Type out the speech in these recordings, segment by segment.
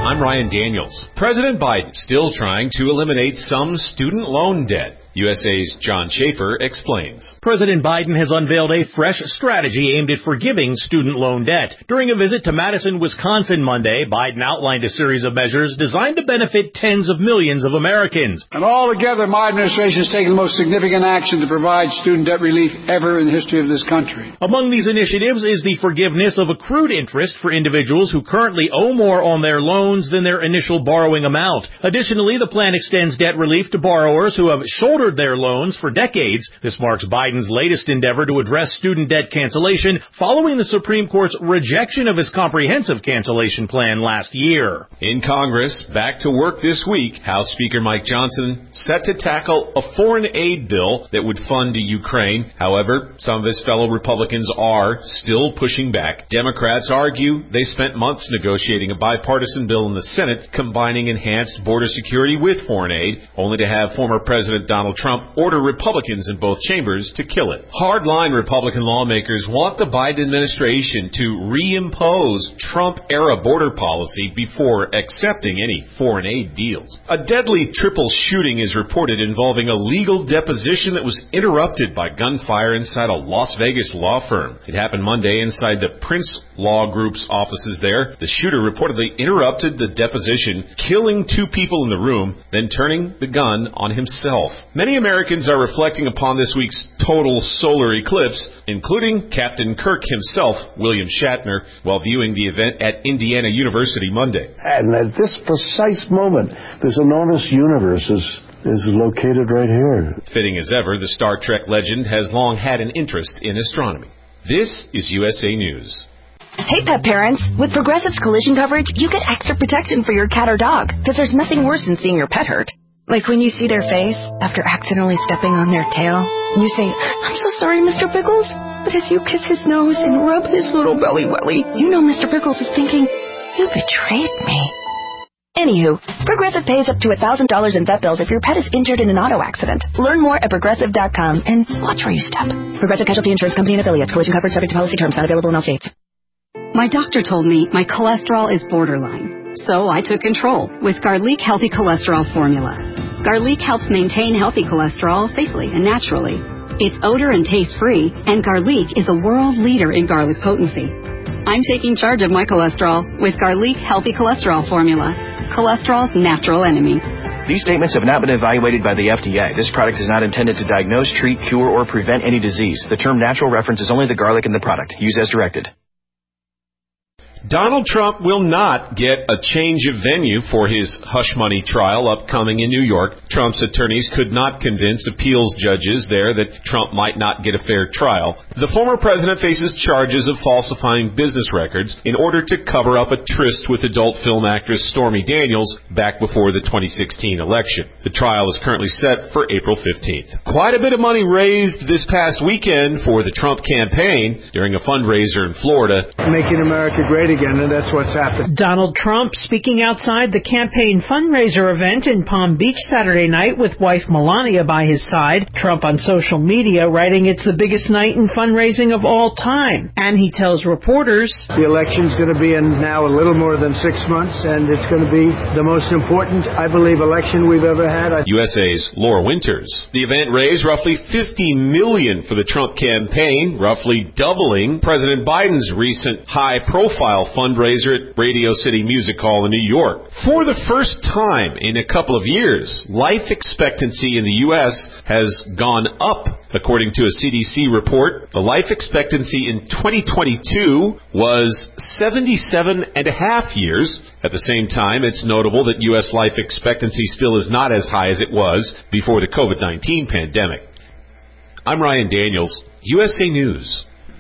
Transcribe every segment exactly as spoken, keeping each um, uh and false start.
I'm Ryan Daniels. President Biden still trying to eliminate some student loan debt. U S A's John Schaefer explains. President Biden has unveiled a fresh strategy aimed at forgiving student loan debt. During a visit to Madison, Wisconsin Monday, Biden outlined a series of measures designed to benefit tens of millions of Americans. And altogether, my administration has taken the most significant action to provide student debt relief ever in the history of this country. Among these initiatives is the forgiveness of accrued interest for individuals who currently owe more on their loans than their initial borrowing amount. Additionally, the plan extends debt relief to borrowers who have shouldered their loans for decades. This marks Biden's latest endeavor to address student debt cancellation following the Supreme Court's rejection of his comprehensive cancellation plan last year. In Congress, back to work this week, House Speaker Mike Johnson set to tackle a foreign aid bill that would fund Ukraine. However, some of his fellow Republicans are still pushing back. Democrats argue they spent months negotiating a bipartisan bill in the Senate combining enhanced border security with foreign aid, only to have former President Donald Trump order Republicans in both chambers to kill it. Hardline Republican lawmakers want the Biden administration to reimpose Trump-era border policy before accepting any foreign aid deals. A deadly triple shooting is reported involving a legal deposition that was interrupted by gunfire inside a Las Vegas law firm. It happened Monday inside the Prince Law Group's offices there. The shooter reportedly interrupted the deposition, killing two people in the room, then turning the gun on himself. Many Americans are reflecting upon this week's total solar eclipse, including Captain Kirk himself, William Shatner, while viewing the event at Indiana University Monday. And at this precise moment, this enormous universe is is located right here. Fitting as ever, the Star Trek legend has long had an interest in astronomy. This is U S A News. Hey, pet parents. With Progressive's collision coverage, you get extra protection for your cat or dog, because there's nothing worse than seeing your pet hurt. Like when you see their face after accidentally stepping on their tail, and you say, "I'm so sorry, Mister Pickles." But as you kiss his nose and rub his little belly welly, you know Mister Pickles is thinking, "You betrayed me." Anywho, Progressive pays up to one thousand dollars in vet bills if your pet is injured in an auto accident. Learn more at Progressive dot com and watch where you step. Progressive Casualty Insurance Company and Affiliates. Collision coverage subject to policy terms. Not available in all states. My doctor told me my cholesterol is borderline. So I took control with Garlic Healthy Cholesterol Formula. Garlic helps maintain healthy cholesterol safely and naturally. It's odor and taste-free, and Garlic is a world leader in garlic potency. I'm taking charge of my cholesterol with Garlic Healthy Cholesterol Formula, cholesterol's natural enemy. These statements have not been evaluated by the F D A. This product is not intended to diagnose, treat, cure, or prevent any disease. The term natural references only the garlic in the product. Use as directed. Donald Trump will not get a change of venue for his hush money trial upcoming in New York. Trump's attorneys could not convince appeals judges there that Trump might not get a fair trial. The former president faces charges of falsifying business records in order to cover up a tryst with adult film actress Stormy Daniels back before the twenty sixteen election. The trial is currently set for April fifteenth. Quite a bit of money raised this past weekend for the Trump campaign during a fundraiser in Florida. Making America great again, and that's what's happened. Donald Trump speaking outside the campaign fundraiser event in Palm Beach Saturday night with wife Melania by his side. Trump on social media writing it's the biggest night in fundraising of all time. And he tells reporters, The election's going to be in now a little more than six months, and it's going to be the most important, I believe, election we've ever had. U S A's Laura Winters. The event raised roughly fifty million dollars for the Trump campaign, roughly doubling President Biden's recent high-profile fundraiser at Radio City Music Hall in New York. For the first time in a couple of years, life expectancy in the U S has gone up. According to a C D C report, the life expectancy in twenty twenty-two was seventy-seven and a half years. At the same time, it's notable that U S life expectancy still is not as high as it was before the covid nineteen pandemic. I'm Ryan Daniels, U S A News.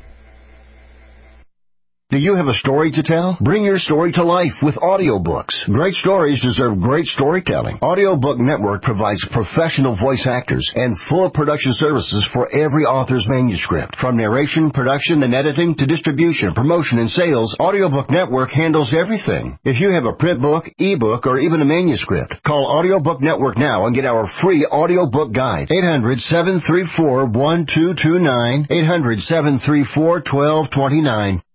Do you have a story to tell? Bring your story to life with audiobooks. Great stories deserve great storytelling. Audiobook Network provides professional voice actors and full production services for every author's manuscript. From narration, production, and editing to distribution, promotion, and sales, Audiobook Network handles everything. If you have a print book, ebook, or even a manuscript, call Audiobook Network now and get our free audiobook guide. eight hundred, seven three four, one two two nine, eight hundred, seven three four, one two two nine.